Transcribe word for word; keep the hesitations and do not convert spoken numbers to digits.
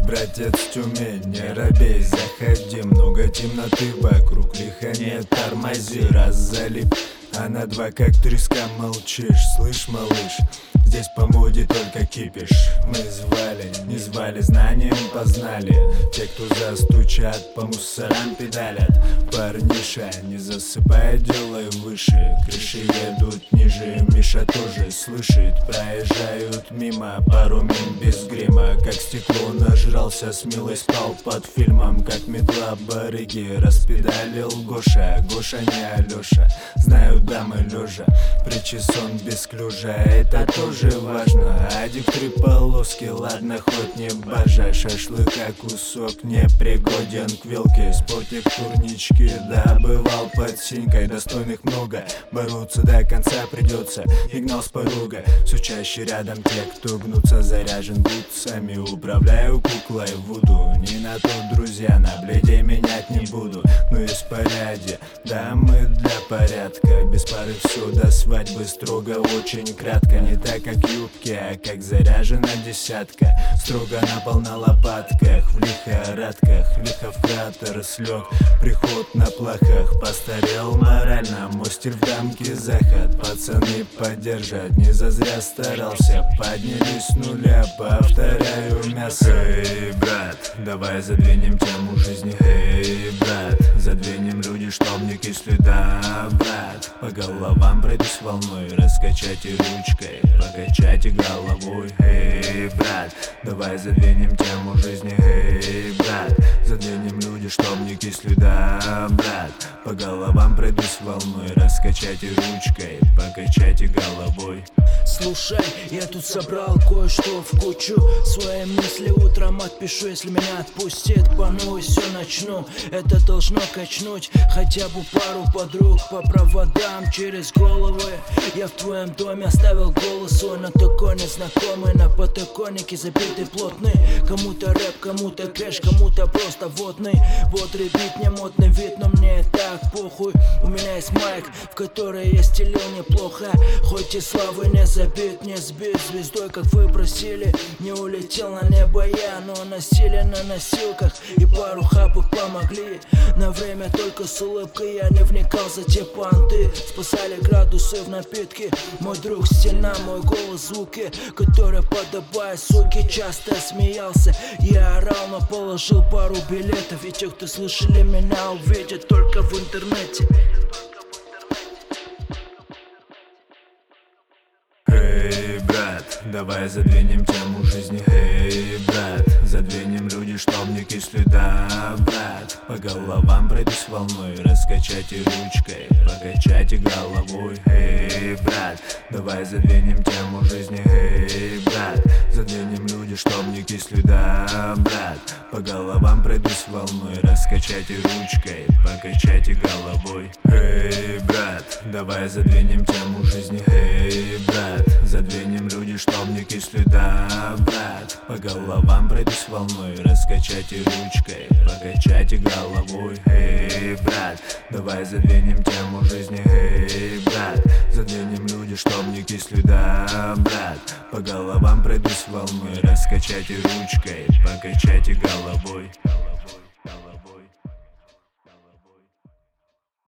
братец, Тюмень, не робей, заходи. Много темноты вокруг, лихо не тормози. Раз залип, а на два как треска молчишь. Слышь, малыш, здесь по моде только кипиш. Мы звали, не звали, знанием познали. Те, кто застучат, по мусорам педалят. Парниша, не засыпай, делай выше. Крыши едут ниже, Миша тоже слышит. Проезжают мимо, пару мин без грима. Как стекло нажрался, с милой спал под фильмом. Как метла барыги распедалил Гоша. Гоша не Алёша, знают дамы лежа. Причесон без клюжа, это тоже важно. Адик три полоски, ладно, хоть не бажа. Шашлыка кусок не пригоден к вилке. Спортик турнички добывал под синькой. Достойных много, бороться до конца придется. И гнал с порога, все чаще рядом те, кто гнутся. Заряжен бутсами, управляю куклой Вуду. Не на то, друзья, на бледе менять не буду. Но есть порядке, да мы для порядка. Без пары все до свадьбы строго, очень кратко. Не так как юбки, а как заряжена десятка. Строго на пол на лопатках, в лихорадках. Лихо в кратер слег, приход на плахах. Постарел морально, мой стиль в дамке заход. Пацаны поддержат, не зазря старался. Поднялись с нуля, повторяю мясо. Эй, брат, давай задвинем тему жизни. Эй, брат, задвинем люди, чтоб не кисли, да, брат. По головам пройдусь волной, раскачайте ручкой, покачайте головой. Эй, брат, давай задвинем тему жизни. Эй, брат, задвинем люди, чтоб не кисли, да, брат. По головам пройдусь волной, раскачайте ручкой, покачайте головой. Слушай, я тут собрал кое-что в кучу. Свои мысли утром отпишу, если меня отпустит. По новой все начну, это должно качнуть хотя бы пару подруг по проводам через головы. Я в твоем доме оставил голос свой, но такой незнакомый. На подоконнике забитый плотный. Кому-то рэп, кому-то кэш, кому-то просто водный. Вот ребит, не модный вид, но мне так похуй. У меня есть майк, в который я стелил неплохо. Хоть и славы не забит, не сбит звездой, как вы просили. Не улетел на небо я, но носили на носилках. И пару хапок помогли. На время только с улыбкой, я не вникал за те понты. Спасали градусы в напитке. Мой друг стена, мой голос звуки, которые подобают суки. Часто смеялся, я орал, но положил пару билетов. И те, кто слышали меня, увидят только в интернете. Эй, брат, давай задвинем тему жизни. Эй, брат, задвинем люди, чтоб не кисли, да, брат. По головам пройдусь волной, раскачайте ручкой, покачайте головой. Эй, брат, давай задвинем тему жизни. Эй, брат, задвинем люди, чтоб не кисли, да, брат. По головам пройдусь волной, раскачайте ручкой, покачайте головой. Эй, брат, давай задвинем тему жизни. Эй, брат, задвинем люди, чтоб не кисли, да, брат. По головам пройдусь волной, раскачайте ручкой, покачайте головой. Эй, брат, давай задвинем тему жизни. Эй, брат, задвинем люди, чтоб не кисли, да, брат. По головам пройдусь волной, раскачайте ручкой, покачайте головой.